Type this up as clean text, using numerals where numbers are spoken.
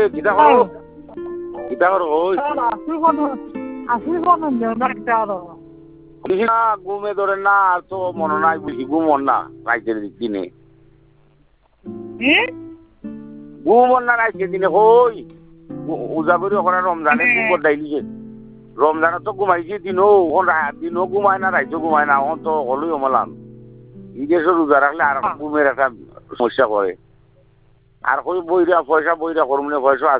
কিতা করো কিতা করো ওই না ঘুমে ধরে না আর তো মনে নাই বুঝি ঘুমন না রাইতের দিনে ঘুমন না রাইতের দিনে হই উজা করি ওখানে রমজানে ঘুম বদাইলিছে রমজানে তো ঘুমাইছি দিনও দিনও ঘুমায় না রাইতেও ঘুমায় না এখন তো হলোই অমলাম ঈদেশে রোজা রাখলে আর ঘুমের একটা সমস্যা করে আর কই বইরা পয়সা করমনে পয়সা